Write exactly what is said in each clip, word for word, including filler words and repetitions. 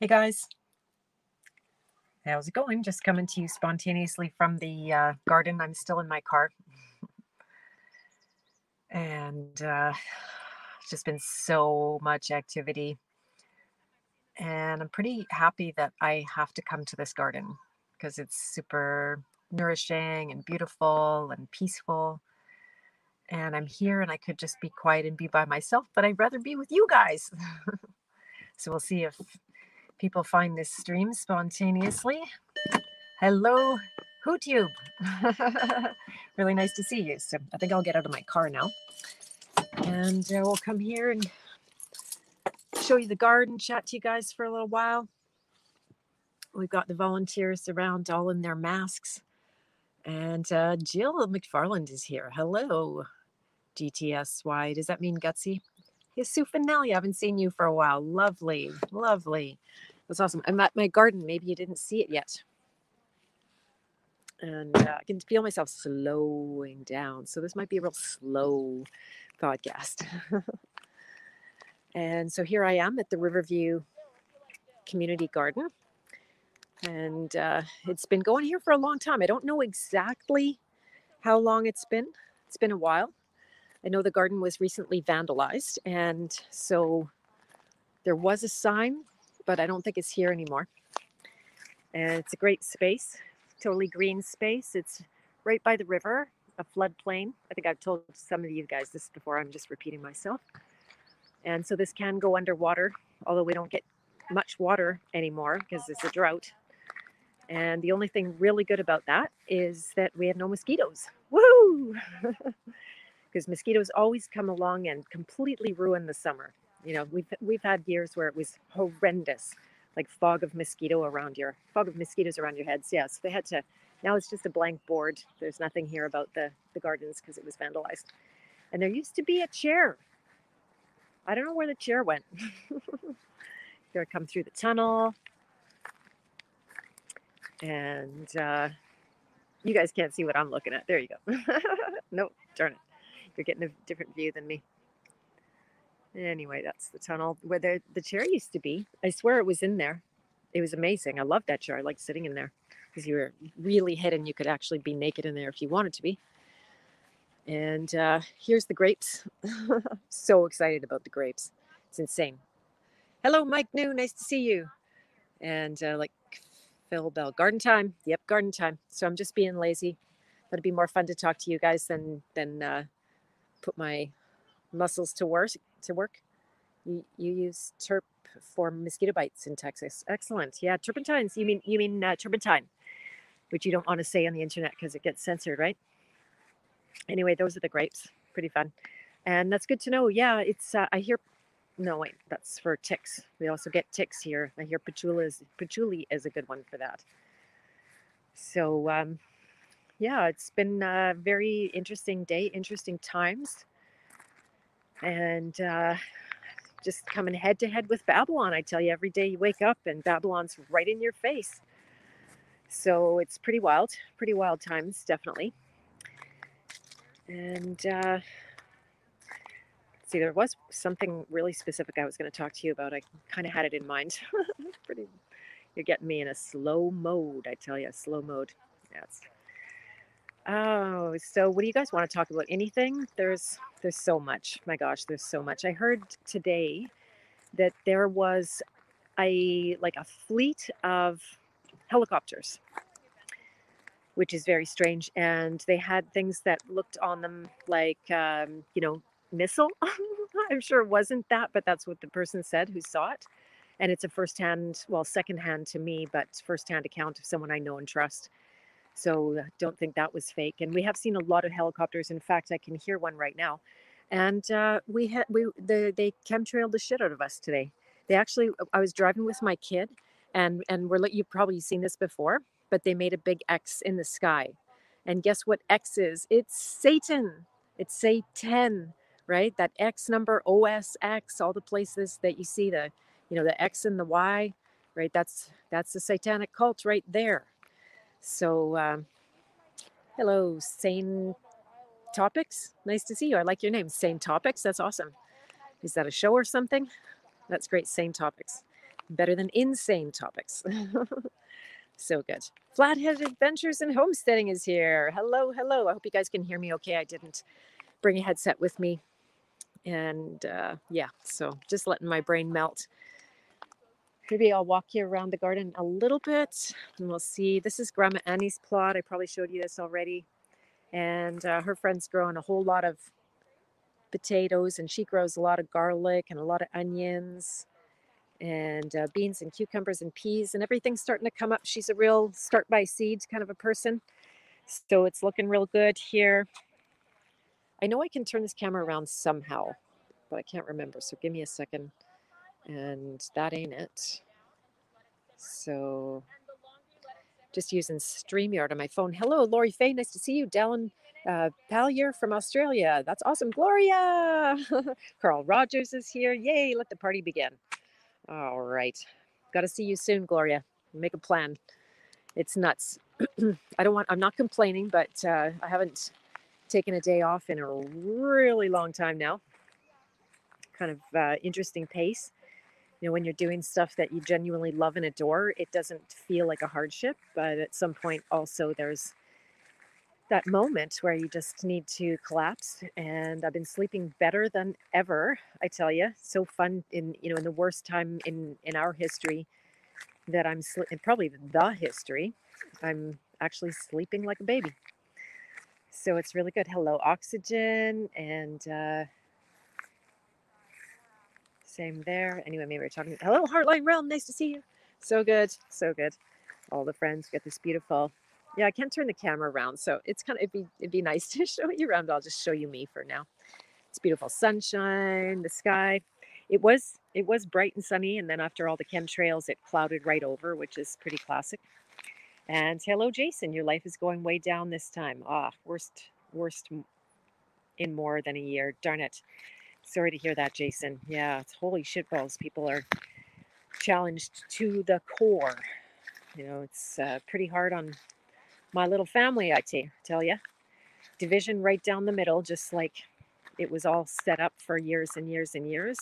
Hey guys, how's it going? Just coming to you spontaneously from the uh, garden. I'm still in my car, and uh, it's just been so much activity. And I'm pretty happy that I have to come to this garden because it's super nourishing and beautiful and peaceful. And I'm here and I could just be quiet and be by myself, but I'd rather be with you guys. So we'll see if people find this stream spontaneously. Hello, HooTube. Really nice to see you. So I think I'll get out of my car now. And uh, we'll come here and show you the garden, chat to you guys for a little while. We've got the volunteers around all in their masks. And uh, Jill McFarland is here. Hello, G T S Y. Does that mean Gutsy? Yes, Sue Finelli. I haven't seen you for a while. Lovely, lovely. That's awesome. I'm at my garden. Maybe you didn't see it yet. And uh, I can feel myself slowing down. So this might be a real slow podcast. And so here I am at the Riverview Community Garden. And uh, it's been going here for a long time. I don't know exactly how long it's been. It's been a while. I know the garden was recently vandalized. And so there was a sign, but I don't think it's here anymore. And it's a great space, totally green space. It's right by the river, a floodplain. I think I've told some of you guys this before. I'm just repeating myself. And so this can go underwater, although we don't get much water anymore because it's a drought. And the only thing really good about that is that we have no mosquitoes. Woo! Because mosquitoes always come along and completely ruin the summer. You know, we've we've had years where it was horrendous, like fog of mosquito around your fog of mosquitoes around your heads. Yes, they had to. Now it's just a blank board. There's nothing here about the the gardens because it was vandalized. And there used to be a chair. I don't know where the chair went. Here, come through the tunnel. And uh, you guys can't see what I'm looking at. There you go. Nope, darn it. You're getting a different view than me. Anyway, that's the tunnel where the, the chair used to be. I swear it was in there. It was amazing. I loved that chair. I liked sitting in there because you were really hidden. You could actually be naked in there if you wanted to be. And uh, here's the grapes. So excited about the grapes. It's insane. Hello, Mike New. Nice to see you. And uh, like Phil Bell, garden time. Yep, garden time. So I'm just being lazy. That'd be more fun to talk to you guys than than uh, put my muscles to work. To work. You you use terp for mosquito bites in Texas. Excellent. Yeah, turpentines. You mean you mean uh, turpentine, which you don't want to say on the internet because it gets censored, right? Anyway, those are the grapes. Pretty fun, and that's good to know. Yeah, it's. Uh, I hear. No, wait, that's for ticks. We also get ticks here. I hear patchouli is patchouli is a good one for that. So um, yeah, it's been a very interesting day, interesting times, and uh, just coming head to head with Babylon. I tell you, every day you wake up and Babylon's right in your face. So it's pretty wild, pretty wild times, definitely. And uh, see, there was something really specific I was going to talk to you about. I kind of had it in mind. Pretty, you're getting me in a slow mode, I tell you, slow mode. Yes. Oh, so what do you guys want to talk about? Anything? There's there's so much. My gosh, there's so much. I heard today that there was a like a fleet of helicopters, which is very strange. And they had things that looked on them like, um, you know, missile. I'm sure it wasn't that, but that's what the person said who saw it. And it's a firsthand, well, secondhand to me, but firsthand account of someone I know and trust. So don't think that was fake. And we have seen a lot of helicopters. In fact, I can hear one right now. And uh, we had we the they chemtrailed the shit out of us today. They actually, I was driving with my kid, and and we're you've probably seen this before, but they made a big X in the sky, and guess what X is? It's Satan. It's Satan, right? That X number, O S X, all the places that you see the, you know, the X and the Y, right? That's that's the satanic cult right there. So, um, hello, Sane Topics. Nice to see you. I like your name, Sane Topics. That's awesome. Is that a show or something? That's great, Sane Topics. Better than insane topics. So good. Flathead Adventures and Homesteading is here. Hello, hello. I hope you guys can hear me okay. I didn't bring a headset with me. And uh, yeah, so just letting my brain melt. Maybe I'll walk you around the garden a little bit and we'll see. This is Grandma Annie's plot. I probably showed you this already. And uh, her friend's growing a whole lot of potatoes, and she grows a lot of garlic and a lot of onions and uh, beans and cucumbers and peas, and everything's starting to come up. She's a real start by seeds kind of a person. So it's looking real good here. I know I can turn this camera around somehow, but I can't remember. So give me a second. And that ain't it. So just using StreamYard on my phone. Hello, Lori Faye. Nice to see you. Dallin uh, Pallier from Australia. That's awesome. Gloria. Carl Rogers is here. Yay, let the party begin. All right. Got to see you soon, Gloria. Make a plan. It's nuts. I don't want, I'm not complaining, but uh, I haven't taken a day off in a really long time now. Kind of uh, interesting pace. You know, when you're doing stuff that you genuinely love and adore, it doesn't feel like a hardship. But at some point also there's that moment where you just need to collapse. And I've been sleeping better than ever, I tell you. So fun in, you know, in the worst time in, in our history that I'm, sl- and probably the history, I'm actually sleeping like a baby. So it's really good. Hello, Oxygen, and uh, same there. Anyway, maybe we're talking. Hello, Heartline Realm. Nice to see you. So good. So good. All the friends get this beautiful. Yeah, I can't turn the camera around, so it's kind of it'd be it'd be nice to show you around. I'll just show you me for now. It's beautiful sunshine, the sky. It was it was bright and sunny, and then after all the chemtrails, it clouded right over, which is pretty classic. And hello, Jason. Your life is going way down this time. Ah, worst worst in more than a year. Darn it. Sorry to hear that, Jason. Yeah, it's holy shitballs. People are challenged to the core. You know, it's uh, pretty hard on my little family, I t- tell you. Division right down the middle, just like it was all set up for years and years and years.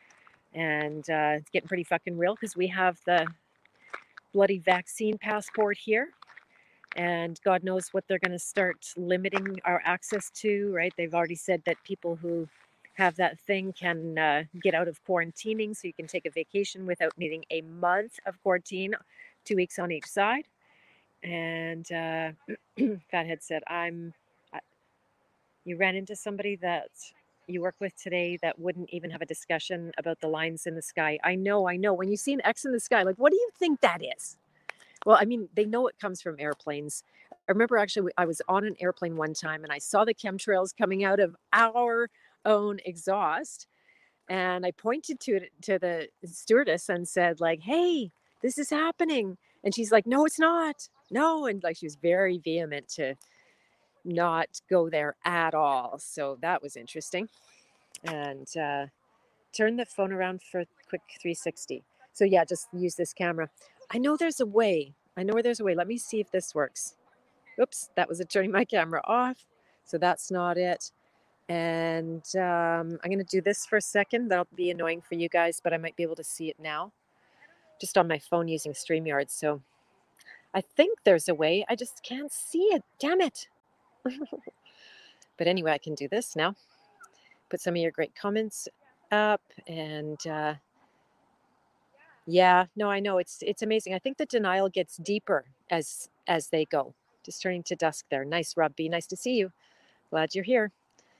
And uh, it's getting pretty fucking real because we have the bloody vaccine passport here. And God knows what they're going to start limiting our access to, right? They've already said that people who have that thing can uh, get out of quarantining, so you can take a vacation without needing a month of quarantine, two weeks on each side. And uh, Fathead said, I'm, I, you ran into somebody that you work with today that wouldn't even have a discussion about the lines in the sky. I know, I know. When you see an X in the sky, like, what do you think that is? Well, I mean, they know it comes from airplanes. I remember actually, I was on an airplane one time and I saw the chemtrails coming out of our own exhaust. And I pointed to it to the stewardess and said, like, hey, this is happening. And she's like, no, it's not. No. And like, she was very vehement to not go there at all. So that was interesting. And uh, turn the phone around for a quick three sixty. So yeah, just use this camera. I know there's a way. I know there's a way. Let me see if this works. Oops, that was it turning my camera off. So that's not it. And um, I'm going to do this for a second. That'll be annoying for you guys, but I might be able to see it now. Just on my phone using StreamYard. So I think there's a way. I just can't see it. Damn it. But anyway, I can do this now. Put some of your great comments up. And uh, yeah, no, I know. It's it's amazing. I think the denial gets deeper as as they go. Just turning to dusk there. Nice, Rob B. Nice to see you. Glad you're here.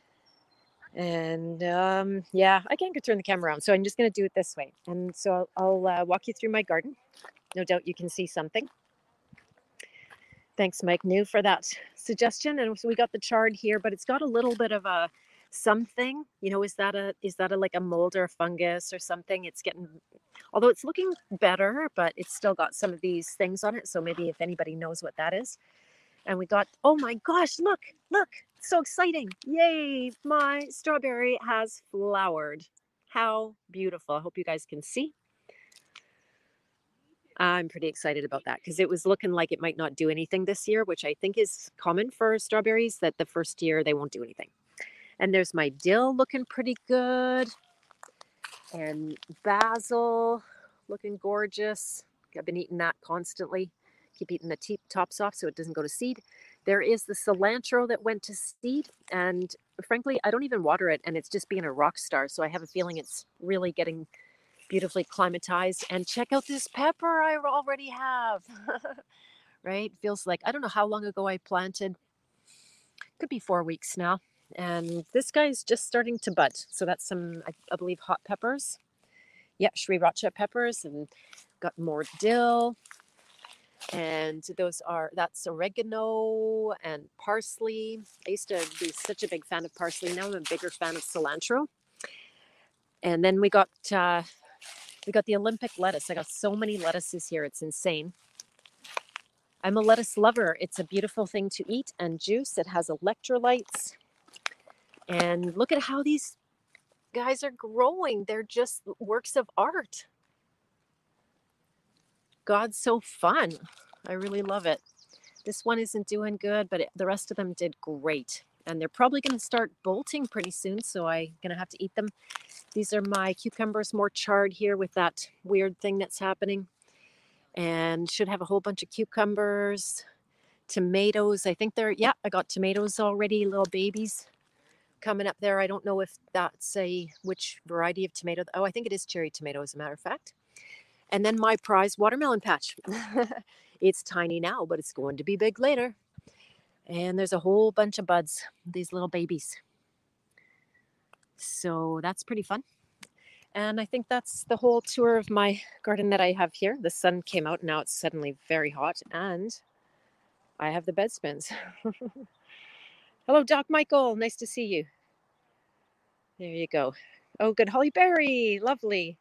And um, yeah, I can't turn the camera around, so I'm just going to do it this way. And so I'll, I'll uh, walk you through my garden. No doubt you can see something. Thanks, Mike New, for that suggestion. And so we got the chard here, but it's got a little bit of a something. You know, is that a is that a like a mold or a fungus or something? It's getting, although it's looking better, but it's still got some of these things on it. So maybe if anybody knows what that is. And we got, oh my gosh, look, look, so exciting. Yay, my strawberry has flowered. How beautiful. I hope you guys can see. I'm pretty excited about that because it was looking like it might not do anything this year, which I think is common for strawberries, that the first year they won't do anything. And there's my dill looking pretty good. And basil looking gorgeous. I've been eating that constantly. Keep eating the te- tops off so it doesn't go to seed. There is the cilantro that went to seed, and frankly, I don't even water it, and it's just being a rock star. So I have a feeling it's really getting beautifully climatized. And check out this pepper I already have. Right? Feels like, I don't know how long ago I planted. Could be four weeks now. And this guy is just starting to bud. So that's some, I, I believe, hot peppers. Yeah, sriracha peppers, and got more dill. And those are, that's oregano and parsley. I used to be such a big fan of parsley. Now I'm a bigger fan of cilantro. And then we got, uh, we got the Olympic lettuce. I got so many lettuces here. It's insane. I'm a lettuce lover. It's a beautiful thing to eat and juice. It has electrolytes. And look at how these guys are growing. They're just works of art. God's so fun. I really love it. This one isn't doing good, but it, the rest of them did great. And they're probably going to start bolting pretty soon, so I'm going to have to eat them. These are my cucumbers, more charred here with that weird thing that's happening. And should have a whole bunch of cucumbers, tomatoes. I think they're, yeah, I got tomatoes already, little babies coming up there. I don't know if that's a, which variety of tomato. Oh, I think it is cherry tomato, as a matter of fact. And then my prize watermelon patch. It's tiny now, but it's going to be big later. And there's a whole bunch of buds, these little babies. So that's pretty fun. And I think that's the whole tour of my garden that I have here. The sun came out, now it's suddenly very hot, and I have the bed spins. Hello, Doc Michael. Nice to see you. There you go. Oh, good. Holly Berry. Lovely.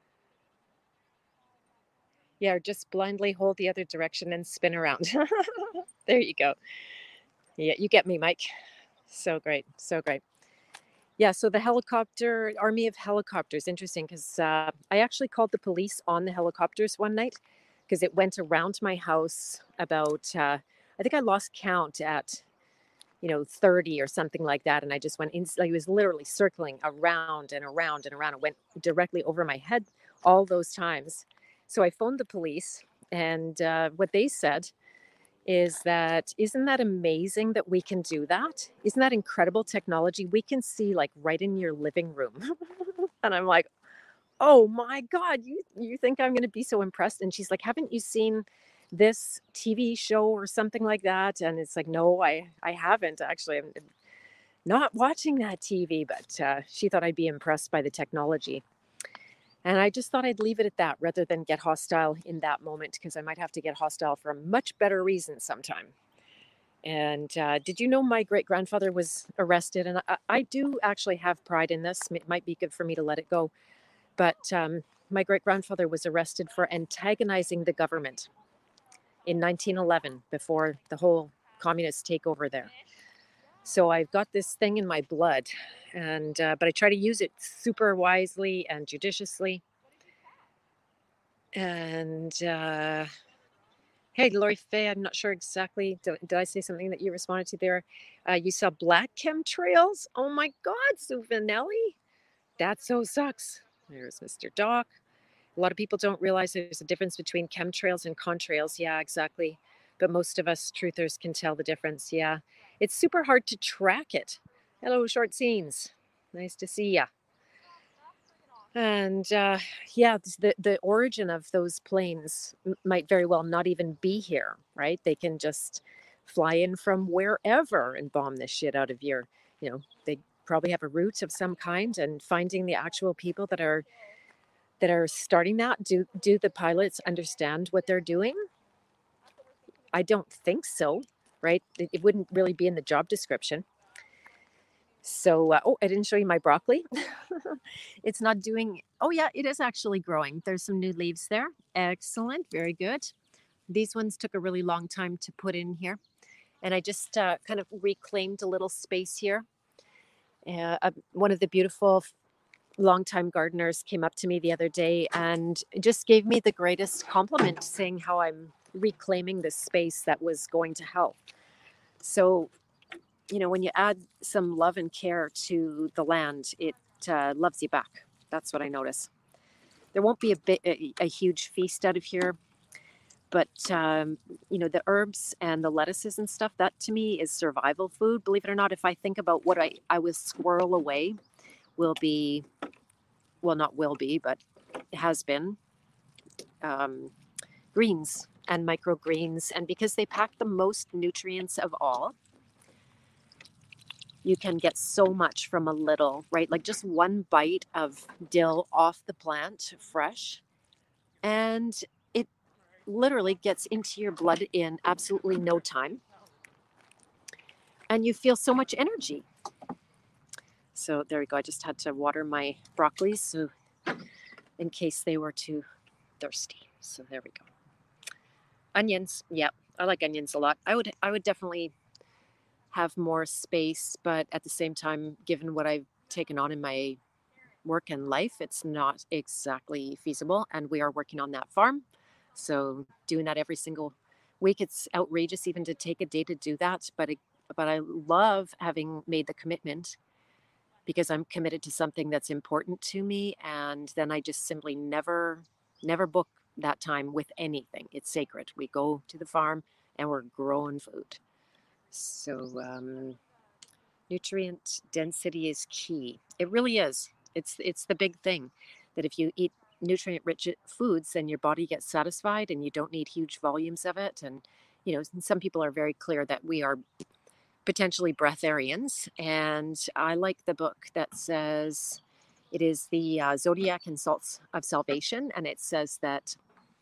Yeah, just blindly hold the other direction and spin around. There you go. Yeah, you get me, Mike. So great. So great. Yeah, so the helicopter, army of helicopters, interesting because uh, I actually called the police on the helicopters one night because it went around my house about, uh, I think I lost count at, you know, thirty or something like that. And I just went in, like, it was literally circling around and around and around. It went directly over my head all those times. So I phoned the police, and uh, what they said is that, isn't that amazing that we can do that? Isn't that incredible technology? We can see like right in your living room. And I'm like, oh my God, you, you think I'm going to be so impressed? And she's like, haven't you seen this T V show or something like that? And it's like, no, I, I haven't actually. I'm not watching that T V, but uh, she thought I'd be impressed by the technology. And I just thought I'd leave it at that rather than get hostile in that moment, because I might have to get hostile for a much better reason sometime. And uh, did you know my great grandfather was arrested? And I, I do actually have pride in this. It might be good for me to let it go. But um, my great grandfather was arrested for antagonizing the government in nineteen eleven, before the whole communist takeover there. So I've got this thing in my blood, and uh, but I try to use it super wisely and judiciously. And uh, hey, Lori Faye, I'm not sure exactly. Did, did I say something that you responded to there? Uh, you saw black chemtrails? Oh my God, Sue Vanelli. That so sucks. There's Mister Doc. A lot of people don't realize there's a difference between chemtrails and contrails. Yeah, exactly. But most of us truthers can tell the difference. Yeah. It's super hard to track it. Hello, Short Scenes. Nice to see ya. And uh, yeah, the, the origin of those planes m- might very well not even be here, right? They can just fly in from wherever and bomb this shit out of your, you know, they probably have a route of some kind, and finding the actual people that are that are starting that. Do do the pilots understand what they're doing? I don't think so, right? It, it wouldn't really be in the job description. So, uh, oh, I didn't show you my broccoli. It's not doing, oh yeah, it is actually growing. There's some new leaves there. Excellent, very good. These ones took a really long time to put in here. And I just uh, kind of reclaimed a little space here. Uh, uh, one of the beautiful longtime gardeners came up to me the other day and just gave me the greatest compliment, saying how I'm reclaiming this space that was going to hell. So, you know, when you add some love and care to the land, it uh, loves you back. That's what I notice. there won't be a bit a, a huge feast out of here, but um, you know, the herbs and the lettuces and stuff, that to me is survival food. Believe it or not, if I think about what I I will squirrel away, will be, well, not will be, but has been, um, greens and microgreens. And because they pack the most nutrients of all, you can get so much from a little, right? Like just one bite of dill off the plant fresh, and it literally gets into your blood in absolutely no time. And you feel so much energy. So there we go. I just had to water my broccoli so in case they were too thirsty. So there we go. Onions. Yep. I like onions a lot. I would I would definitely have more space, but at the same time, given what I've taken on in my work and life, it's not exactly feasible. And we are working on that farm. So doing that every single week, it's outrageous even to take a day to do that. But it, but I love having made the commitment because I'm committed to something that's important to me. And then I just simply never, never book that time with anything. It's sacred. We go to the farm and we're growing food. So um, nutrient density is key. It really is. It's it's the big thing that if you eat nutrient rich foods, then your body gets satisfied and you don't need huge volumes of it. And you know, some people are very clear that we are potentially breatharians. And I like the book that says it is the uh, Zodiac and Salts of Salvation, and it says that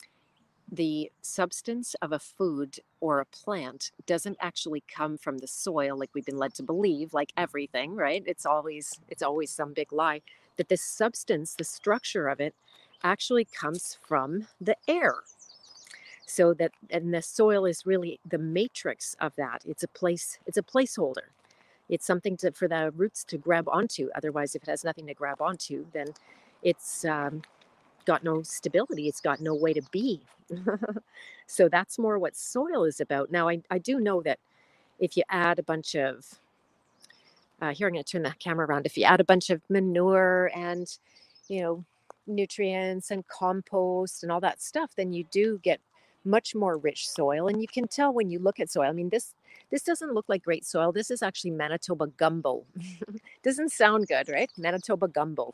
the substance of a food or a plant doesn't actually come from the soil like we've been led to believe, like everything, right? It's always it's always some big lie. That this substance, the structure of it, actually comes from the air. So that, and the soil is really the matrix of that. It's a place, it's a placeholder. It's something to for the roots to grab onto. Otherwise, if it has nothing to grab onto, then it's um, got no stability. It's got no way to be. So that's more what soil is about. Now, I, I do know that if you add a bunch of, uh, here I'm going to turn the camera around. If you add a bunch of manure and, you know, nutrients and compost and all that stuff, then you do get much more rich soil. And you can tell when you look at soil. I mean, this this doesn't look like great soil. This is actually Manitoba gumbo. Doesn't sound good, right? Manitoba gumbo.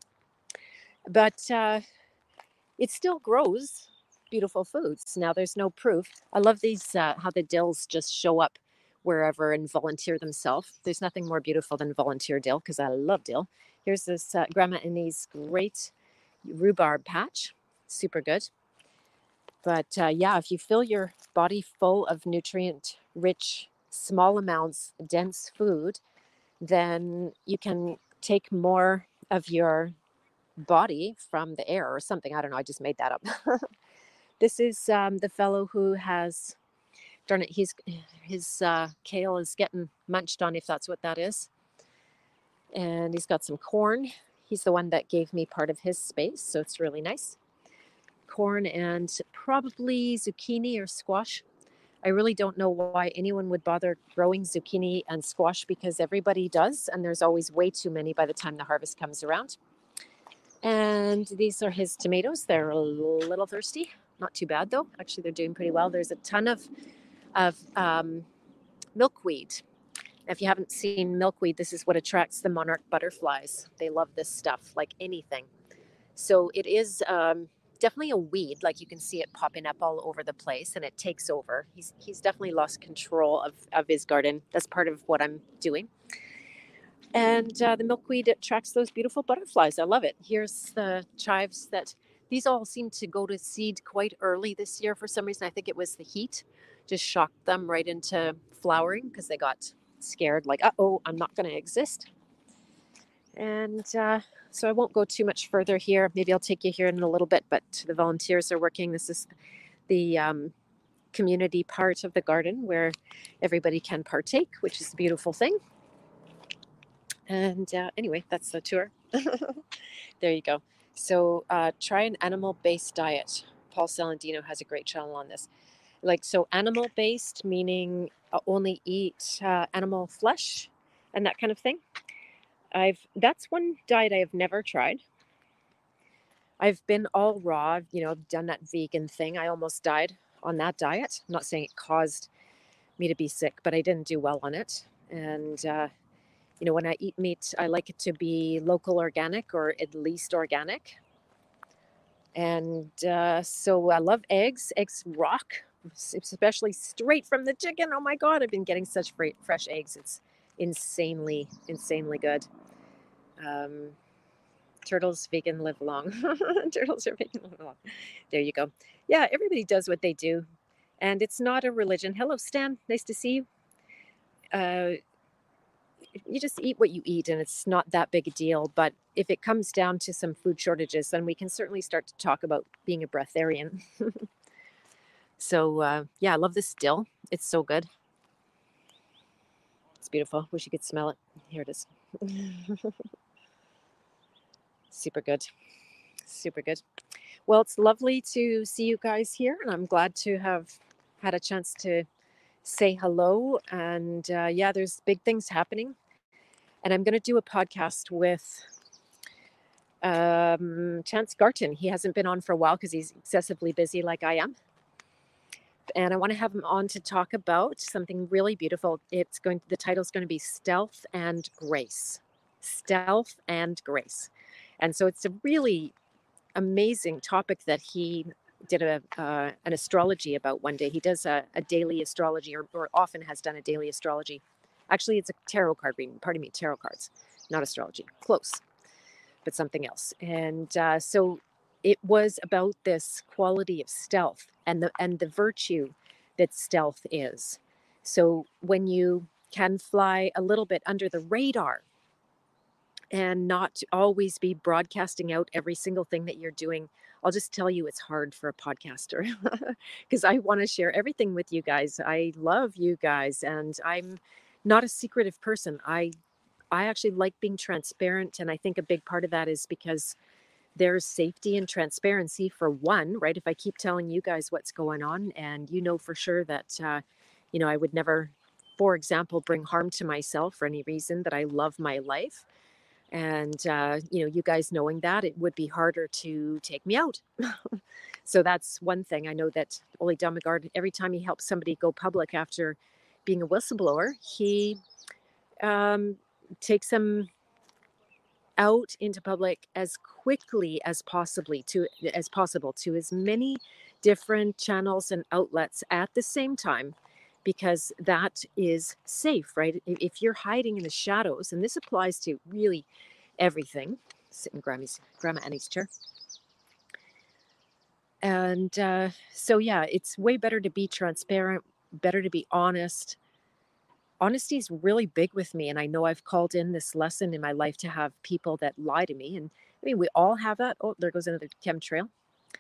But uh, it still grows beautiful foods. Now, there's no proof. I love these, uh, how the dills just show up wherever and volunteer themselves. There's nothing more beautiful than volunteer dill because I love dill. Here's this uh, Grandma Annie's great rhubarb patch. Super good. But uh, yeah, if you fill your body full of nutrient rich, small amounts, dense food, then you can take more of your body from the air or something. I don't know. I just made that up. This is um, the fellow who has, darn it, he's, his uh, kale is getting munched on, if that's what that is. And he's got some corn. He's the one that gave me part of his space, so it's really nice. Corn and probably zucchini or squash. I really don't know why anyone would bother growing zucchini and squash because everybody does, and there's always way too many by the time the harvest comes around. And these are his tomatoes. They're a little thirsty. Not too bad, though. Actually, they're doing pretty well. There's a ton of, of um, milkweed. If you haven't seen milkweed, this is what attracts the monarch butterflies. They love this stuff like anything. So it is um, definitely a weed. Like you can see it popping up all over the place and it takes over. He's, he's definitely lost control of, of his garden. That's part of what I'm doing. And uh, the milkweed attracts those beautiful butterflies. I love it. Here's the chives that these all seem to go to seed quite early this year for some reason. I think it was the heat just shocked them right into flowering because they got scared like, uh-oh, I'm not going to exist. And uh, so I won't go too much further here. Maybe I'll take you here in a little bit, but the volunteers are working. This is the um, community part of the garden where everybody can partake, which is a beautiful thing. And uh, anyway, that's the tour. There you go. So uh, try an animal-based diet. Paul Salandino has a great channel on this. Like, so animal-based, meaning uh, only eat uh, animal flesh and that kind of thing. I've that's one diet I have never tried. I've been all raw, you know, I've done that vegan thing. I almost died on that diet. I'm not saying it caused me to be sick, but I didn't do well on it. And, uh, you know, when I eat meat, I like it to be local organic or at least organic. And uh, so I love eggs. Eggs rock, especially straight from the chicken. Oh my God, I've been getting such fre- fresh eggs. It's insanely, insanely good. Um, turtles vegan live long. Turtles are vegan live long. There you go. Yeah, everybody does what they do. And it's not a religion. Hello, Stan. Nice to see you. Uh, you just eat what you eat, and it's not that big a deal. But if it comes down to some food shortages, then we can certainly start to talk about being a breatharian. So, uh, yeah, I love this still. It's so good. It's beautiful. Wish you could smell it. Here it is. Super good. Super good. Well, it's lovely to see you guys here, and I'm glad to have had a chance to say hello. And uh, yeah, there's big things happening. And I'm going to do a podcast with um, Chance Garton. He hasn't been on for a while because he's excessively busy like I am. And I want to have him on to talk about something really beautiful. It's going, the title's going to be Stealth and Grace. Stealth and Grace. And so it's a really amazing topic that he did a uh, an astrology about one day. He does a, a daily astrology, or, or often has done a daily astrology. Actually, it's a tarot card reading. Pardon me, tarot cards, not astrology. Close, but something else. And uh, so it was about this quality of stealth and the and the virtue that stealth is. So when you can fly a little bit under the radar and not always be broadcasting out every single thing that you're doing. I'll just tell you it's hard for a podcaster because I want to share everything with you guys. I love you guys, and I'm not a secretive person. I I actually like being transparent, and I think a big part of that is because there's safety and transparency for one, right? If I keep telling you guys what's going on, and you know for sure that uh, you know, I would never, for example, bring harm to myself for any reason, that I love my life. And, uh, you know, you guys knowing that, it would be harder to take me out. So that's one thing. I know that Ole Dammegard, every time he helps somebody go public after being a whistleblower, he um, takes them out into public as quickly as possibly to as possible to as many different channels and outlets at the same time, because that is safe, right? If you're hiding in the shadows, and this applies to really everything. Sit in Grammy's, Grandma Annie's chair. And uh, so, yeah, it's way better to be transparent, better to be honest. Honesty is really big with me. And I know I've called in this lesson in my life to have people that lie to me. And I mean, we all have that. Oh, there goes another chemtrail.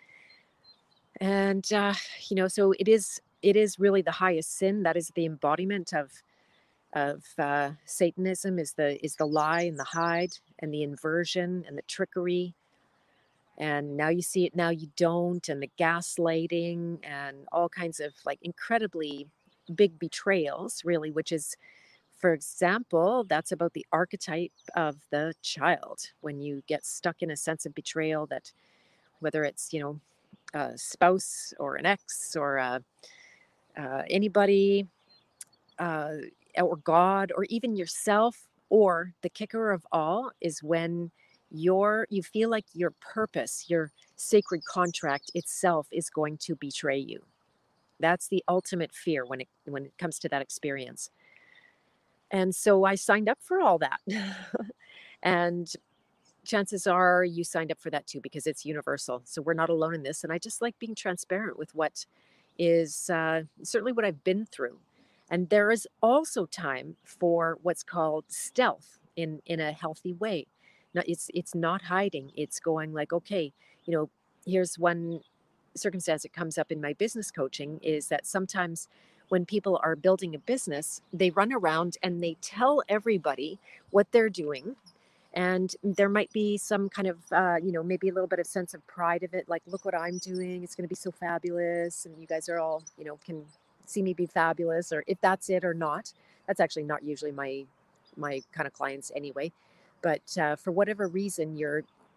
And, uh, you know, so it is, it is really the highest sin. That is the embodiment of of uh, Satanism, is the is the lie and the hide and the inversion and the trickery. And now you see it, now you don't, and the gaslighting and all kinds of like incredibly big betrayals, really, which is, for example, that's about the archetype of the child. When you get stuck in a sense of betrayal, that whether it's, you know, a spouse or an ex or uh, uh, anybody, uh, or God, or even yourself, or the kicker of all is when your you feel like your purpose, your sacred contract itself is going to betray you. That's the ultimate fear when it when it comes to that experience. And so I signed up for all that. And chances are you signed up for that too, because it's universal. So we're not alone in this. And I just like being transparent with what is uh, certainly what I've been through. And there is also time for what's called stealth in in a healthy way. Now, it's it's not hiding. It's going like, okay, you know, here's one circumstance that comes up in my business coaching, is that sometimes when people are building a business, they run around and they tell everybody what they're doing, and there might be some kind of uh, you know, maybe a little bit of sense of pride of it, like, look what I'm doing, it's going to be so fabulous, and you guys are all, you know, can see me be fabulous, or if that's it or not. That's actually not usually my my kind of clients anyway. But uh, for whatever reason, you're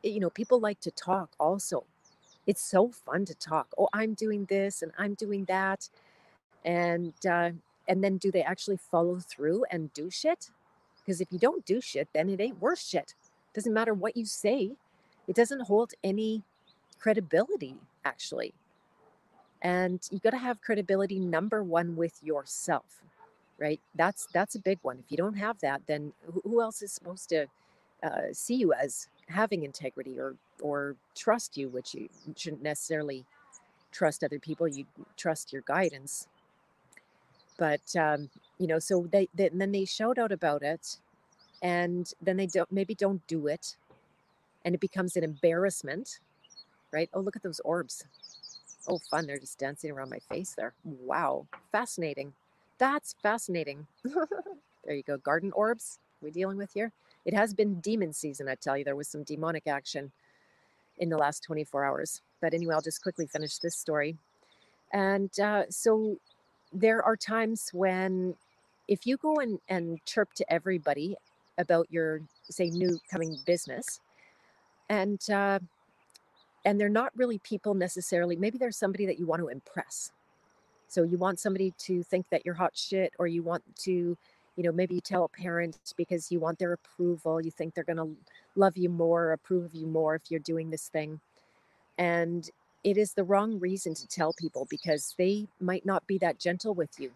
you know, people like to talk also. It's so fun to talk. Oh, I'm doing this and I'm doing that. And uh, and then do they actually follow through and do shit? Because if you don't do shit, then it ain't worth shit. Doesn't matter what you say. It doesn't hold any credibility, actually. And you got to have credibility number one with yourself, right? That's that's a big one. If you don't have that, then who who else is supposed to uh, see you as having integrity or or trust you, which you shouldn't necessarily trust other people. You trust your guidance. But um, you know, so they, they and then they shout out about it, and then they don't maybe don't do it, and it becomes an embarrassment, right? Oh, look at those orbs. Oh, fun. They're just dancing around my face there. Wow. Fascinating. That's fascinating. There you go. Garden orbs we're dealing with here. It has been demon season, I tell you. There was some demonic action in the last twenty-four hours. But anyway, I'll just quickly finish this story. And uh, so there are times when if you go and, and chirp to everybody about your, say, new coming business, and uh, and they're not really people necessarily, maybe there's somebody that you want to impress. So you want somebody to think that you're hot shit, or you want to, you know, maybe you tell a parent because you want their approval. You think they're going to love you more, approve of you more if you're doing this thing. And it is the wrong reason to tell people because they might not be that gentle with you.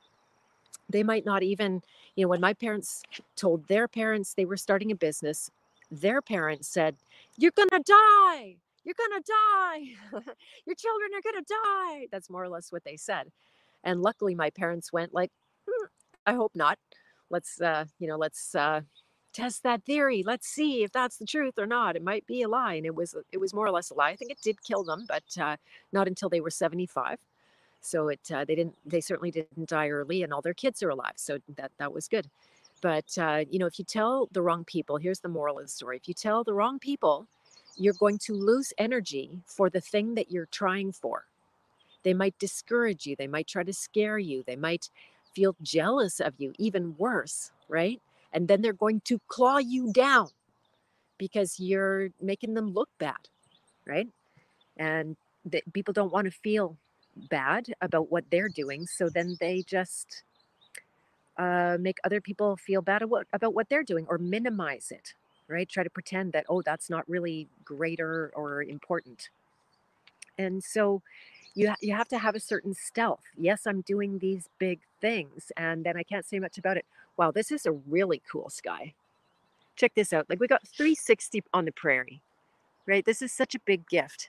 They might not even, you know, when my parents told their parents they were starting a business, their parents said, "You're going to die. You're going to die. Your children are going to die." That's more or less what they said. And luckily, my parents went like, "Hmm, I hope not. Let's, uh, you know, let's uh, test that theory. Let's see if that's the truth or not. It might be a lie." And it was, it was more or less a lie. I think it did kill them, but uh, not until they were seventy-five. So it, uh, they didn't, they certainly didn't die early, and all their kids are alive. So that that was good. But uh, you know, if you tell the wrong people, here's the moral of the story: if you tell the wrong people, you're going to lose energy for the thing that you're trying for. They might discourage you. They might try to scare you. They might feel jealous of you, even worse, right? And then they're going to claw you down because you're making them look bad, right? And that people don't want to feel bad about what they're doing, so then they just uh, make other people feel bad about, about what they're doing or minimize it, right? Try to pretend that, oh, that's not really greater or important. And so you ha- you have to have a certain stealth. Yes, I'm doing these big things, and then I can't say much about it. Wow, this is a really cool sky. Check this out. Like, we got three sixty on the prairie, right? This is such a big gift.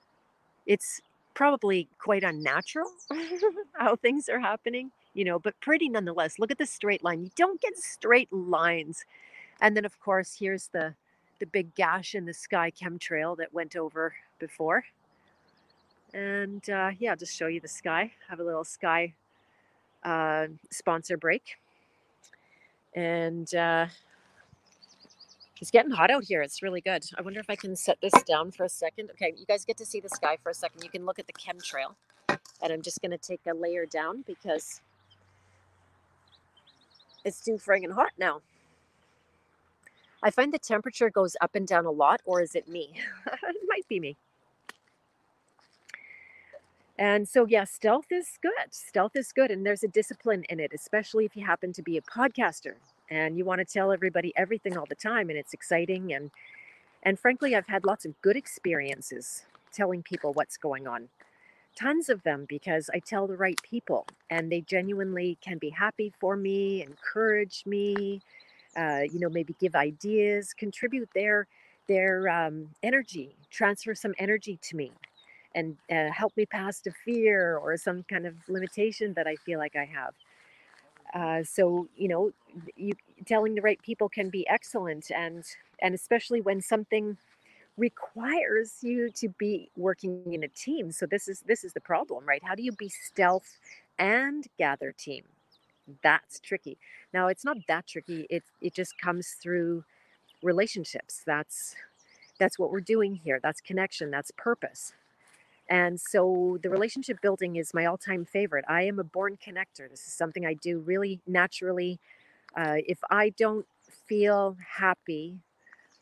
It's probably quite unnatural how things are happening, you know, but pretty nonetheless. Look at the straight line. You don't get straight lines. And then, of course, here's the the big gash in the sky chemtrail that went over before. And uh, yeah, I'll just show you the sky. Have a little sky uh, sponsor break. And uh, it's getting hot out here. It's really good. I wonder if I can set this down for a second. Okay, you guys get to see the sky for a second. You can look at the chemtrail. And I'm just going to take a layer down because it's too friggin' hot now. I find the temperature goes up and down a lot, or is it me? It might be me. And so, yeah, stealth is good. Stealth is good. And there's a discipline in it, especially if you happen to be a podcaster and you want to tell everybody everything all the time. And it's exciting. And, and frankly, I've had lots of good experiences telling people what's going on. Tons of them, because I tell the right people and they genuinely can be happy for me, encourage me, uh, you know, maybe give ideas, contribute their their um, energy, transfer some energy to me, and uh, help me past a fear or some kind of limitation that I feel like I have. Uh, so you know, you telling the right people can be excellent, and and especially when something requires you to be working in a team. So this is this is the problem, right? How do you be stealth and gather team? That's tricky. Now it's not that tricky. It it just comes through relationships. That's that's what we're doing here. That's connection. That's purpose. And so the relationship building is my all-time favorite. I am a born connector. This is something I do really naturally. Uh, if I don't feel happy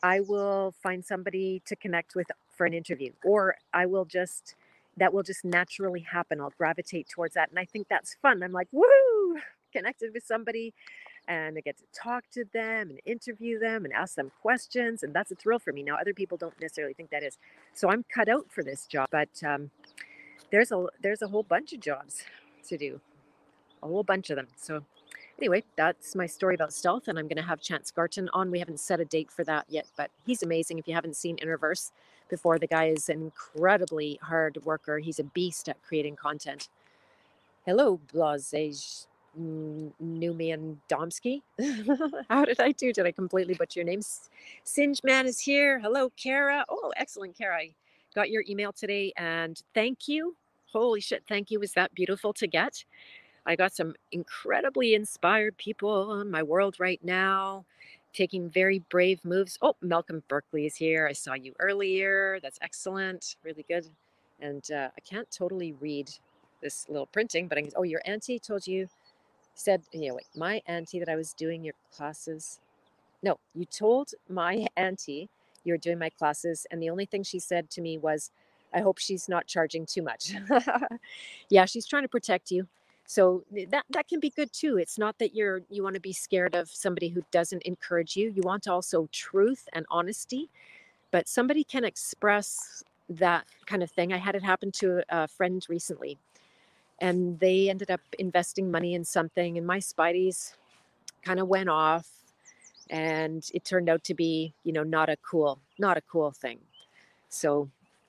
I will find somebody to connect with for an interview, or I will just, that will just naturally happen. I'll gravitate towards that. And I think that's fun. I'm like, woo, connected with somebody and I get to talk to them and interview them and ask them questions. And that's a thrill for me. Now, other people don't necessarily think that is. So I'm cut out for this job, but um, there's a, there's a whole bunch of jobs to do, a whole bunch of them. So anyway, that's my story about stealth, and I'm going to have Chance Garton on. We haven't set a date for that yet, but he's amazing. If you haven't seen Interverse before, the guy is an incredibly hard worker. He's a beast at creating content. Hello, Blazej Numian Domsky. How did I do? Did I completely butcher your name? Singe Man is here. Hello, Kara. Oh, excellent, Kara. I got your email today, and thank you. Holy shit, thank you. Was that beautiful to get? I got some incredibly inspired people in my world right now, taking very brave moves. Oh, Malcolm Berkeley is here. I saw you earlier. That's excellent. Really good. And uh, I can't totally read this little printing, but I can, oh, your auntie told you, said, you know, wait, my auntie that I was doing your classes. No, you told my auntie you're doing my classes. And the only thing she said to me was, I hope she's not charging too much. Yeah, she's trying to protect you. So that that can be good too. It's not that you're you want to be scared of somebody who doesn't encourage you. You want also truth and honesty, but somebody can express that kind of thing. I had it happen to a friend recently, and they ended up investing money in something, and my spideys kind of went off, and it turned out to be, you know, not a cool, not a cool thing. So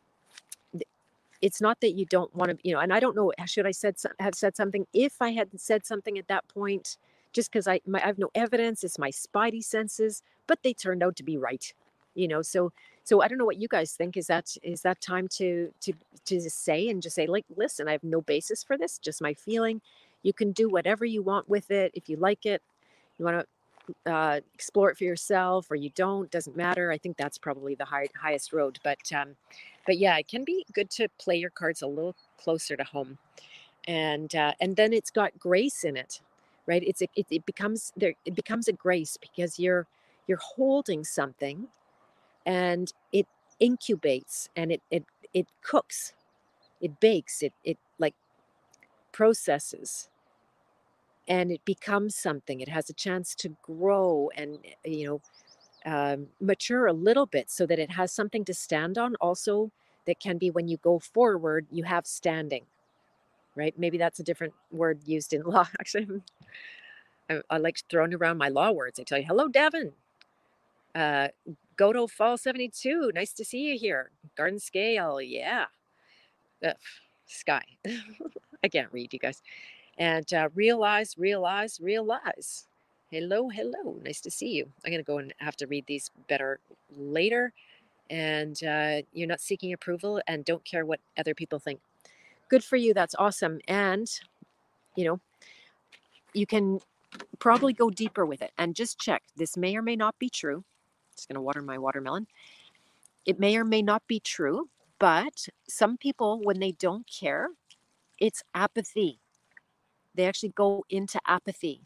it's not that you don't want to, you know, and I don't know, should I said have said something? If I had said something at that point, just because I, my, I have no evidence, it's my spidey senses, but they turned out to be right, you know. So, so I don't know what you guys think. Is that is that time to to to just say and just say, like, listen, I have no basis for this, just my feeling. You can do whatever you want with it if you like it. You want to uh, explore it for yourself, or you don't, doesn't matter. I think that's probably the high, highest road. But um, but yeah, it can be good to play your cards a little closer to home, and uh, and then it's got grace in it, right? It's a, it, it becomes there. It becomes a grace because you're you're holding something, and it incubates, and it it it cooks, it bakes, it it like processes, and it becomes something. It has a chance to grow and, you know, um, mature a little bit so that it has something to stand on also, that can be, when you go forward, you have standing, right? Maybe that's a different word used in law. Actually, I, I like throwing around my law words. I tell you, hello, Devin. Uh, Godo Fall seventy-two. Nice to see you here. Garden Scale. Yeah. Ugh, Sky. I can't read, you guys. And uh, realize, realize, realize. Hello, hello. Nice to see you. I'm going to go and have to read these better later. And uh, you're not seeking approval and don't care what other people think. Good for you. That's awesome. And, you know, you can probably go deeper with it and just check. This may or may not be true. Just going to water my watermelon. It may or may not be true, but some people, when they don't care, it's apathy. They actually go into apathy.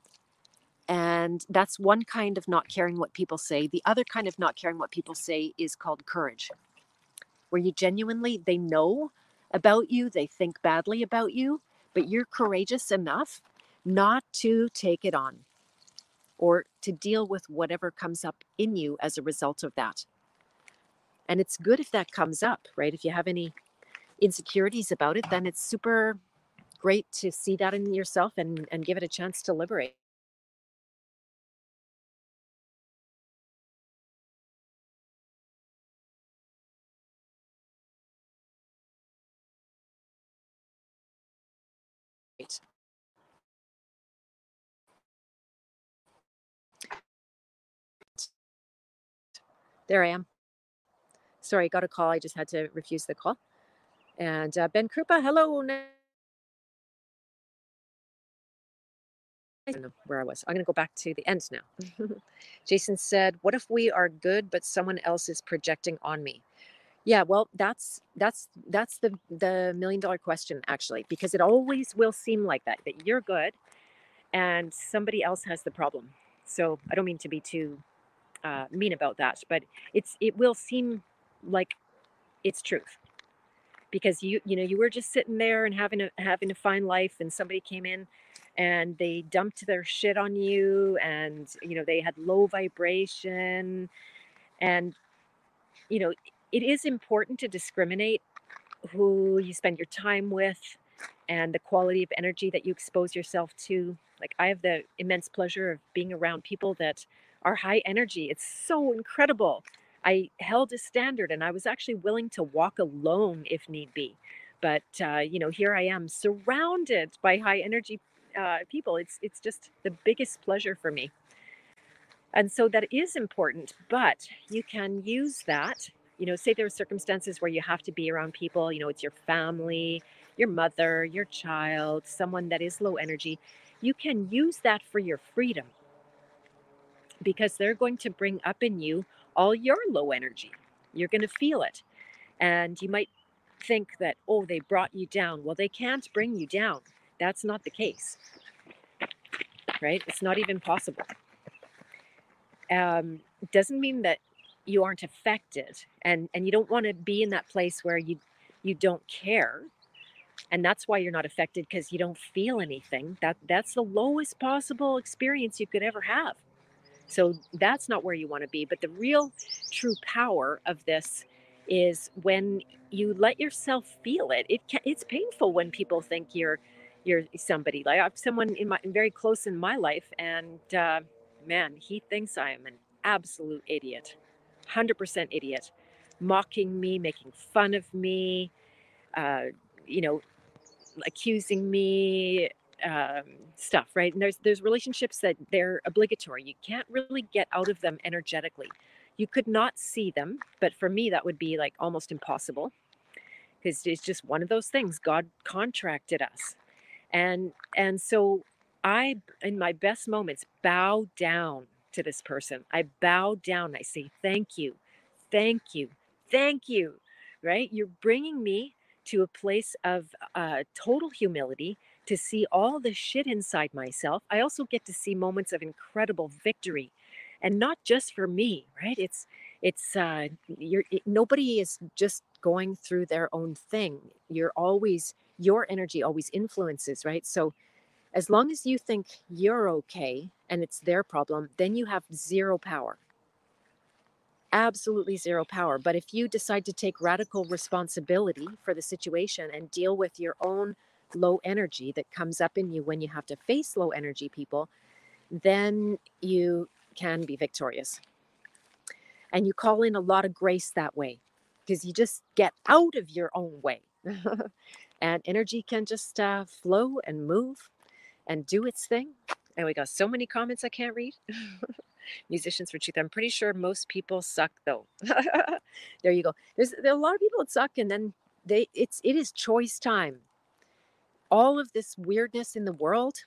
And that's one kind of not caring what people say. The other kind of not caring what people say is called courage, where you genuinely, they know about you, they think badly about you, but you're courageous enough not to take it on or to deal with whatever comes up in you as a result of that. And it's good if that comes up, right? If you have any insecurities about it, then it's super great to see that in yourself and, and give it a chance to liberate. There I am. Sorry, I got a call. I just had to refuse the call. And uh, Ben Krupa, hello. I don't know where I was. I'm going to go back to the end now. Jason said, "What if we are good, but someone else is projecting on me?" Yeah, well, that's that's that's the the million dollar question, actually, because it always will seem like that, that you're good and somebody else has the problem. So I don't mean to be too uh, mean about that, but it's it will seem like it's truth because you you know you were just sitting there and having a having a fine life, and somebody came in and they dumped their shit on you, and you know they had low vibration, and you know it is important to discriminate who you spend your time with and the quality of energy that you expose yourself to. Like, I have the immense pleasure of being around people that are high energy. It's so incredible. I held a standard and I was actually willing to walk alone if need be. But, uh, you know, here I am surrounded by high energy uh, people. It's, it's just the biggest pleasure for me. And so that is important, but you can use that. You know, say there are circumstances where you have to be around people, you know, it's your family, your mother, your child, someone that is low energy. You can use that for your freedom because they're going to bring up in you all your low energy. You're going to feel it. And you might think that, oh, they brought you down. Well, they can't bring you down. That's not the case, right? It's not even possible. Um, doesn't mean that you aren't affected, and and you don't want to be in that place where you you don't care, and that's why you're not affected, because you don't feel anything. That that's the lowest possible experience you could ever have. So that's not where you want to be. But the real true power of this is when you let yourself feel it. It can, it's painful when people think you're you're somebody. Like, I have someone in my very close in my life, and uh, man, he thinks I am an absolute idiot, one hundred percent idiot, mocking me, making fun of me, uh, you know, accusing me, um, stuff, right? And there's there's relationships that they're obligatory. You can't really get out of them energetically. You could not see them, but for me that would be like almost impossible, because it's just one of those things. God contracted us, and and so I, in my best moments, bow down to this person. I bow down. I say thank you, thank you, thank you. Right? You're bringing me to a place of uh, total humility to see all the shit inside myself. I also get to see moments of incredible victory, and not just for me. Right? It's it's uh, you're it, nobody is just going through their own thing. You're always your energy always influences, right? So as long as you think you're okay and it's their problem, then you have zero power. Absolutely zero power. But if you decide to take radical responsibility for the situation and deal with your own low energy that comes up in you when you have to face low energy people, then you can be victorious. And you call in a lot of grace that way, because you just get out of your own way. And energy can just uh, flow and move and do its thing. And we got so many comments I can't read. Musicians for Truth. I'm pretty sure most people suck, though. There you go. There's there are a lot of people that suck, and then they it's it is choice time. All of this weirdness in the world,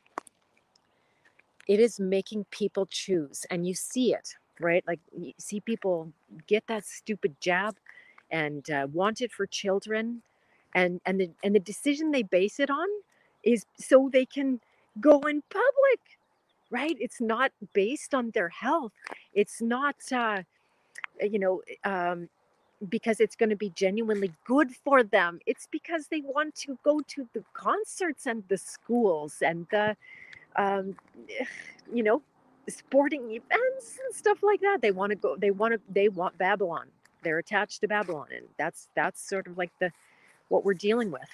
it is making people choose, and you see it, right? Like, you see people get that stupid jab and uh, want it for children, and and the and the decision they base it on is so they can go in public, right? It's not based on their health. It's not uh, you know um, because it's going to be genuinely good for them. It's because they want to go to the concerts and the schools and the um, you know sporting events and stuff like that. They want to go. They want to. They want Babylon. They're attached to Babylon, and that's that's sort of like the what we're dealing with.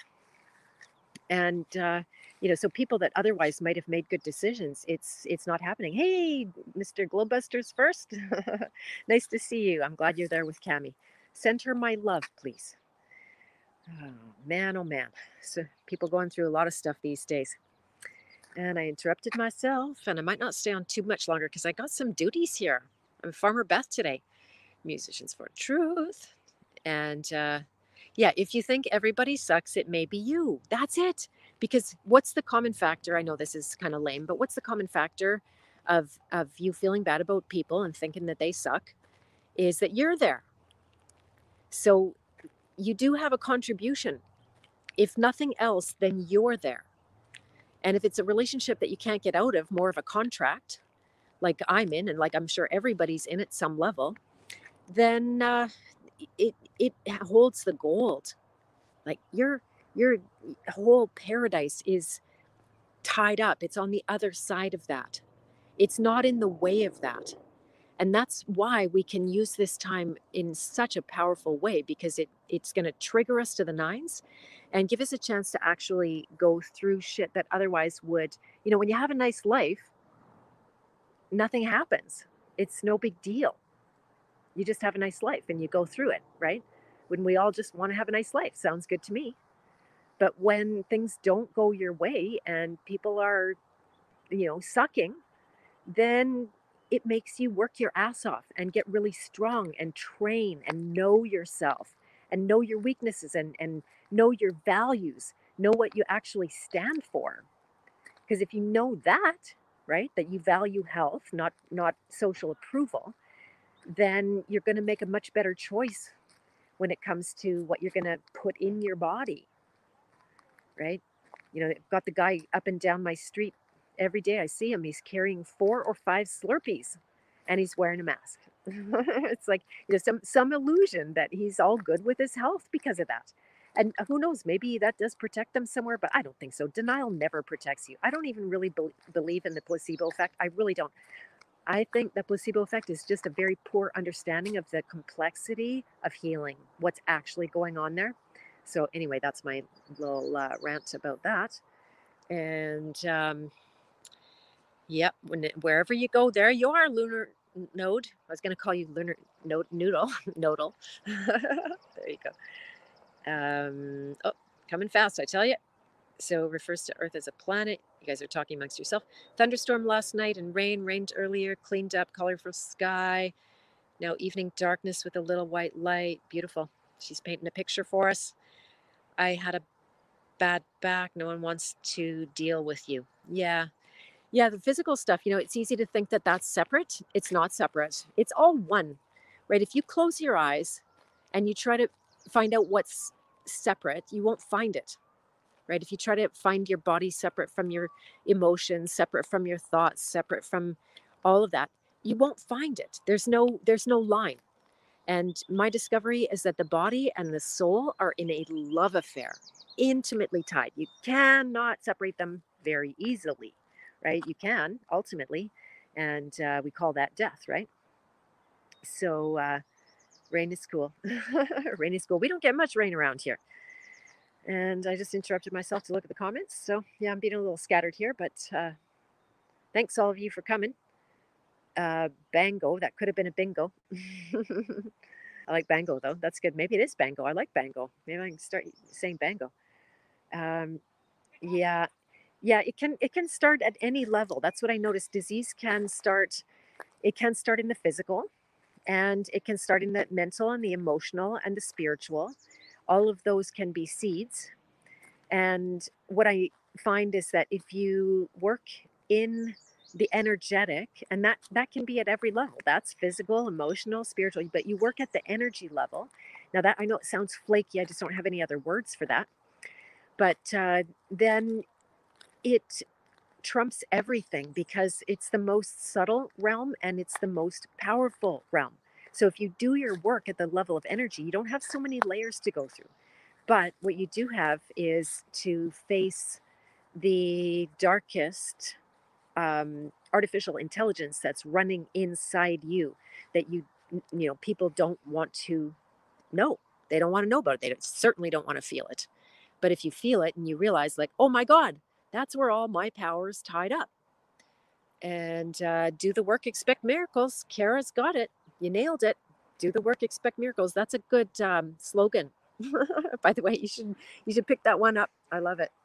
And uh, you know, so people that otherwise might have made good decisions, it's it's not happening. Hey, Mister Globusters first, nice to see you. I'm glad you're there with Cami. Send her my love, please. Oh man, oh man. So people going through a lot of stuff these days. And I interrupted myself, and I might not stay on too much longer because I got some duties here. I'm Farmer Beth today. Musicians for Truth. And uh, yeah, if you think everybody sucks, it may be you. That's it. Because what's the common factor? I know this is kind of lame, but what's the common factor of of you feeling bad about people and thinking that they suck? Is that you're there. So you do have a contribution. If nothing else, then you're there. And if it's a relationship that you can't get out of, more of a contract, like I'm in, and like I'm sure everybody's in at some level, then uh, it it holds the gold. Like your your whole paradise is tied up. It's on the other side of that. It's not in the way of that. And that's why we can use this time in such a powerful way, because it it's going to trigger us to the nines and give us a chance to actually go through shit that otherwise would, you know, when you have a nice life, nothing happens. It's no big deal. You just have a nice life and you go through it, right? When we all just want to have a nice life, sounds good to me. But when things don't go your way and people are, you know, sucking, then it makes you work your ass off and get really strong and train and know yourself and know your weaknesses and, and know your values, know what you actually stand for. Because if you know that, right, that you value health, not not social approval, then you're going to make a much better choice when it comes to what you're going to put in your body, right? You know, I've got the guy up and down my street every day. I see him. He's carrying four or five Slurpees and he's wearing a mask. It's like, you know, some some illusion that he's all good with his health because of that. And who knows, maybe that does protect them somewhere, but I don't think so. Denial never protects you. I don't even really be- believe in the placebo effect. I really don't. I think the placebo effect is just a very poor understanding of the complexity of healing, what's actually going on there. So, anyway, that's my little uh, rant about that. And um, yep, when it, wherever you go, there you are, lunar n- node. I was going to call you lunar node noodle, nodal. There you go. Um, oh, coming fast, I tell you. So refers to Earth as a planet. You guys are talking amongst yourself. Thunderstorm last night and rain, rained earlier, cleaned up, colorful sky. Now evening darkness with a little white light. Beautiful. She's painting a picture for us. I had a bad back. No one wants to deal with you. Yeah. Yeah, the physical stuff, you know, it's easy to think that that's separate. It's not separate. It's all one, right? If you close your eyes and you try to find out what's separate, you won't find it, right? If you try to find your body separate from your emotions, separate from your thoughts, separate from all of that, you won't find it. There's no there's no line. And my discovery is that the body and the soul are in a love affair, intimately tied. You cannot separate them very easily, right? You can ultimately, and uh, we call that death, right? So uh, rain is cool. Rain is cool. We don't get much rain around here. And I just interrupted myself to look at the comments. So yeah, I'm being a little scattered here, but uh, thanks all of you for coming. Uh, bango, that could have been a bingo. I like bango though. That's good. Maybe it is bango. I like bango. Maybe I can start saying bango. Um, yeah, yeah. It can it can start at any level. That's what I noticed. Disease can start. It can start in the physical, and it can start in the mental and the emotional and the spiritual. All of those can be seeds. And what I find is that if you work in the energetic, and that that can be at every level, that's physical, emotional, spiritual, but you work at the energy level. Now that I know it sounds flaky, I just don't have any other words for that. But uh, then it trumps everything because it's the most subtle realm and it's the most powerful realm. So if you do your work at the level of energy, you don't have so many layers to go through. But what you do have is to face the darkest um, artificial intelligence that's running inside you that you, you know, people don't want to know. They don't want to know about it. They don't, certainly don't want to feel it. But if you feel it and you realize, like, oh my God, that's where all my power is tied up. And uh, do the work, expect miracles. Kara's got it. You nailed it. Do the work, expect miracles. That's a good um, slogan. By the way, you should you should pick that one up. I love it.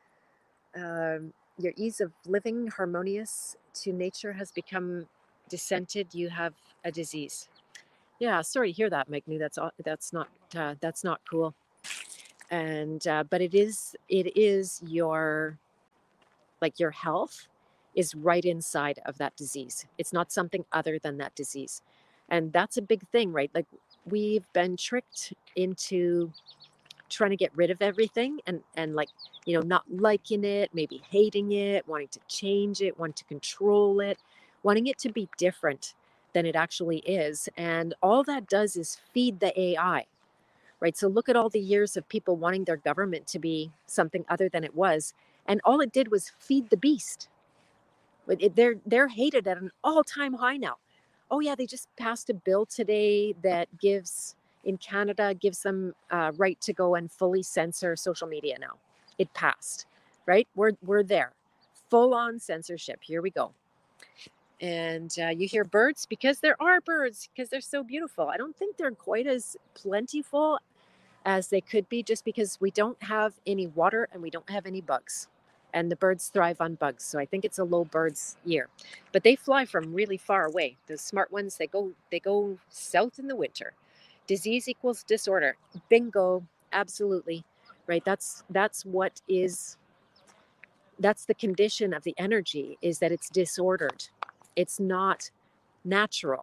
Um, your ease of living harmonious to nature has become dissented. You have a disease. Yeah, sorry to hear that, Mike. New. That's all. That's not. Uh, that's not cool. And uh, but it is. It is your like your health is right inside of that disease. It's not something other than that disease, and that's a big thing, right? Like we've been tricked into trying to get rid of everything and and like you know not liking it, maybe hating it, wanting to change it, wanting to control it, wanting it to be different than it actually is. And all that does is feed the A I, right? So look at all the years of people wanting their government to be something other than it was. And all it did was feed the beast. But it, they're they're hated at an all-time high now. Oh yeah, they just passed a bill today that gives in Canada gives them uh, right to go and fully censor social media now. It passed, right? We're we're there, full on censorship. Here we go. And uh, you hear birds because there are birds because they're so beautiful. I don't think they're quite as plentiful as they could be just because we don't have any water and we don't have any bugs. And the birds thrive on bugs. So I think it's a low birds year. But they fly from really far away. The smart ones, they go they go south in the winter. Disease equals disorder. Bingo. Absolutely. Right? That's that's what is that's the condition of the energy, is that it's disordered. It's not natural.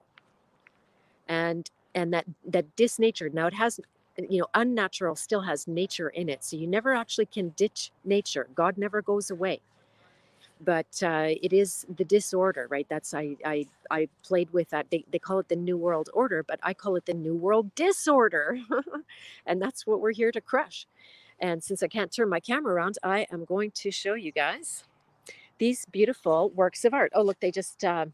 And and that that disnatured. Now it has, you know, unnatural still has nature in it. So you never actually can ditch nature. God never goes away. But uh, it is the disorder, right? That's I I I played with that. They they call it the New World Order, but I call it the New World Disorder, and that's what we're here to crush. And since I can't turn my camera around, I am going to show you guys these beautiful works of art. Oh, look, they just uh,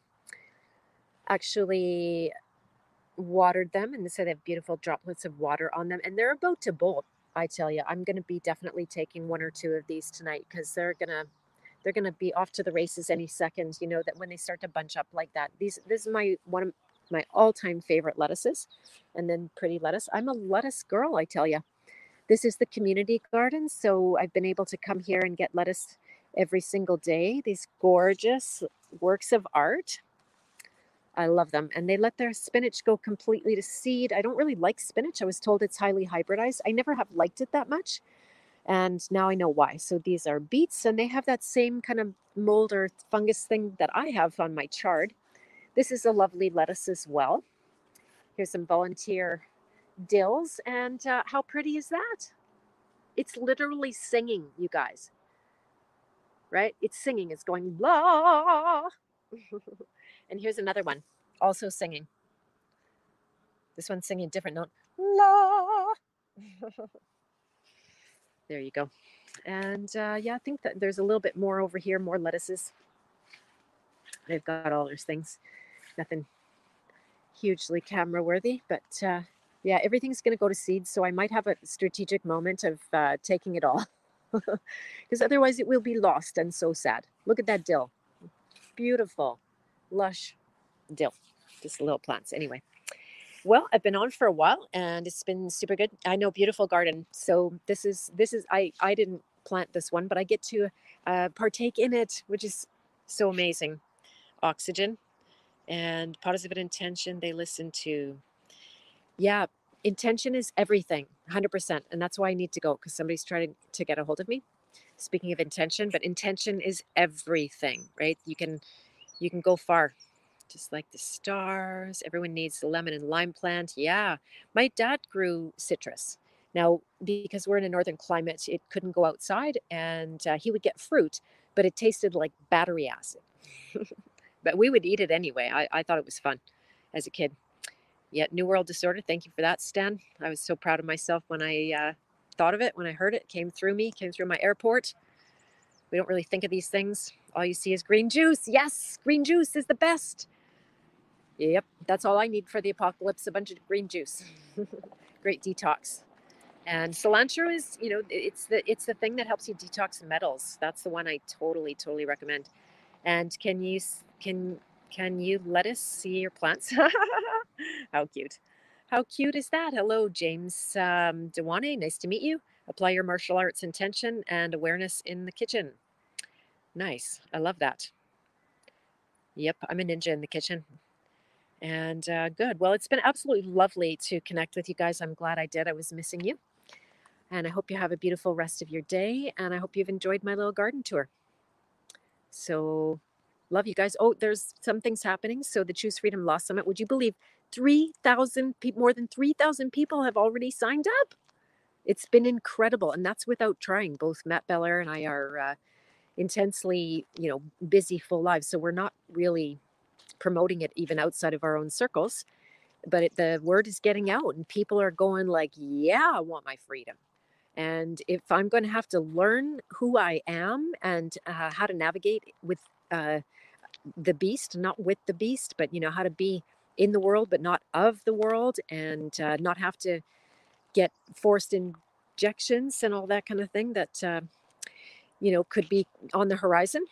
actually watered them, and so they have beautiful droplets of water on them, and they're about to bolt. I tell you, I'm going to be definitely taking one or two of these tonight because they're gonna they're gonna be off to the races any second. You know that when they start to bunch up like that. These this is my one of my all-time favorite lettuces, and then pretty lettuce. I'm a lettuce girl, I tell you. This is the community garden, so I've been able to come here and get lettuce every single day. These gorgeous works of art. I love them. And they let their spinach go completely to seed. I don't really like spinach. I was told it's highly hybridized. I never have liked it that much. And now I know why. So these are beets, and they have that same kind of mold or fungus thing that I have on my chard. This is a lovely lettuce as well. Here's some volunteer dills. And uh, how pretty is that? It's literally singing, you guys. Right? It's singing. It's going, la. And here's another one, also singing. This one's singing a different note. La. There you go. And uh, yeah, I think that there's a little bit more over here, more lettuces. They've got all those things. Nothing hugely camera worthy, but uh, yeah, everything's going to go to seed. So I might have a strategic moment of uh, taking it all because otherwise it will be lost and so sad. Look at that dill. Beautiful, lush dill. Just little plants. Anyway. Well, I've been on for a while and it's been super good. I know, beautiful garden. So this is, this is, I, I didn't plant this one, but I get to uh, partake in it, which is so amazing. Oxygen and positive intention. They listen to, yeah, intention is everything, one hundred percent. And that's why I need to go, because somebody's trying to get a hold of me. Speaking of intention, but intention is everything, right? You can, you can go far. Just like the stars. Everyone needs the lemon and lime plant. Yeah. My dad grew citrus. Now, because we're in a northern climate, it couldn't go outside, and uh, he would get fruit, but it tasted like battery acid. But we would eat it anyway. I, I thought it was fun as a kid. Yet, New World Disorder. Thank you for that, Stan. I was so proud of myself when I uh, thought of it, when I heard it. Came through me, came through my airport. We don't really think of these things. All you see is green juice. Yes, green juice is the best. Yep, that's all I need for the apocalypse, a bunch of green juice. Great detox. And cilantro is, you know, it's the it's the thing that helps you detox metals. That's the one I totally, totally recommend. And can you can can you let us see your plants? How cute. How cute is that? Hello, James um, Dewane. Nice to meet you. Apply your martial arts intention and awareness in the kitchen. Nice. I love that. Yep, I'm a ninja in the kitchen. And uh, good. Well, it's been absolutely lovely to connect with you guys. I'm glad I did. I was missing you. And I hope you have a beautiful rest of your day. And I hope you've enjoyed my little garden tour. So, love you guys. Oh, there's some things happening. So, the Choose Freedom Law Summit, would you believe three thousand people, more than three thousand people have already signed up? It's been incredible. And that's without trying. Both Matt Belair and I are uh, intensely, you know, busy, full lives. So, we're not really promoting it even outside of our own circles. But it, the word is getting out, and people are going like, "Yeah, I want my freedom." And if I'm going to have to learn who I am and uh, how to navigate with uh, the beast, not with the beast, but you know how to be in the world but not of the world, and uh, not have to get forced injections and all that kind of thing that uh, you know could be on the horizon,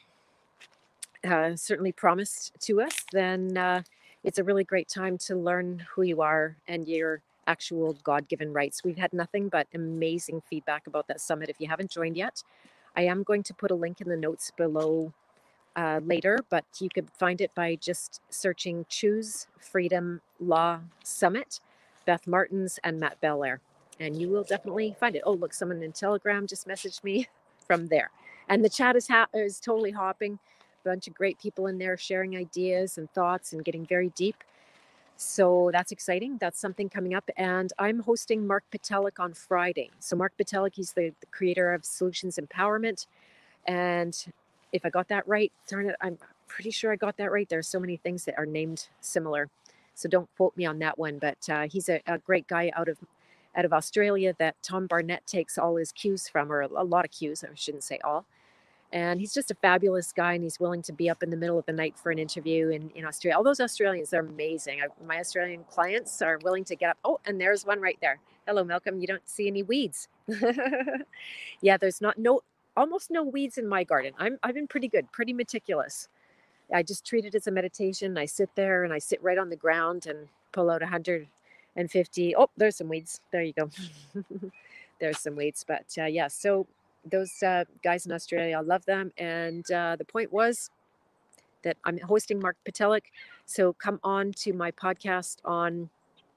uh, certainly promised to us, then uh, it's a really great time to learn who you are and your actual God-given rights. We've had nothing but amazing feedback about that summit. If you haven't joined yet, I am going to put a link in the notes below uh, later, but you could find it by just searching Choose Freedom Law Summit, Beth Martins and Matt Belair, and you will definitely find it. Oh, look, someone in Telegram just messaged me from there. And the chat is, ha- is totally hopping. A bunch of great people in there sharing ideas and thoughts and getting very deep. So that's exciting. That's something coming up. And I'm hosting Mark Patelik on Friday. So Mark Patelik, he's the, the creator of Solutions Empowerment. And if I got that right, darn it, I'm pretty sure I got that right. There are so many things that are named similar. So don't quote me on that one. But uh, he's a, a great guy out of out of Australia that Tom Barnett takes all his cues from, or a, a lot of cues, I shouldn't say all. And he's just a fabulous guy, and he's willing to be up in the middle of the night for an interview in, in Australia. All those Australians are amazing. I, my Australian clients are willing to get up. Oh, and there's one right there. Hello, Malcolm. You don't see any weeds. Yeah, there's not no almost no weeds in my garden. I'm I've been pretty good, pretty meticulous. I just treat it as a meditation. I sit there and I sit right on the ground and pull out one hundred fifty. Oh, there's some weeds. There you go. There's some weeds, but uh, yeah. So those uh, guys in Australia, I love them. And uh, the point was that I'm hosting Mark Patelik. So come on to my podcast on,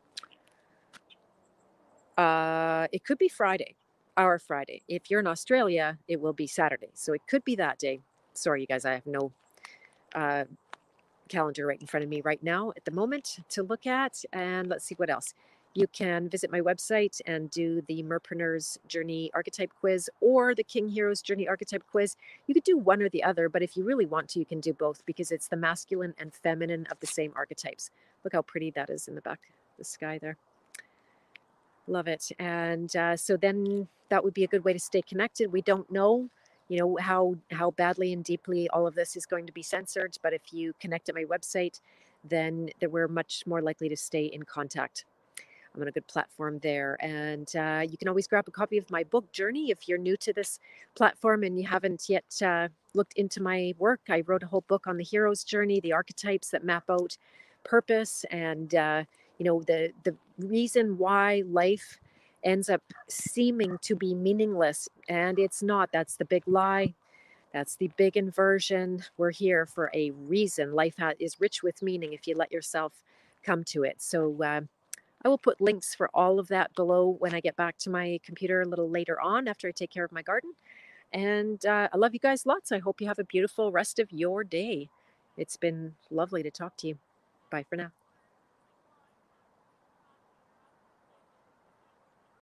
uh, it could be Friday, our Friday. If you're in Australia, it will be Saturday. So it could be that day. Sorry, you guys, I have no uh, calendar right in front of me right now at the moment to look at. And let's see what else. You can visit my website and do the Merpreneur's Journey Archetype Quiz or the King Heroes Journey Archetype Quiz. You could do one or the other, but if you really want to, you can do both because it's the masculine and feminine of the same archetypes. Look how pretty that is in the back of the sky there. Love it. And uh, so then that would be a good way to stay connected. We don't know, you know, how how badly and deeply all of this is going to be censored, but if you connect at my website, then that we're much more likely to stay in contact. I'm on a good platform there. And uh, you can always grab a copy of my book, Journey, if you're new to this platform and you haven't yet uh, looked into my work. I wrote a whole book on the hero's journey, the archetypes that map out purpose and, uh, you know, the, the reason why life ends up seeming to be meaningless. And it's not. That's the big lie. That's the big inversion. We're here for a reason. Life ha- is rich with meaning if you let yourself come to it. So, uh, I will put links for all of that below when I get back to my computer a little later on after I take care of my garden. And uh, I love you guys lots. I hope you have a beautiful rest of your day. It's been lovely to talk to you. Bye for now.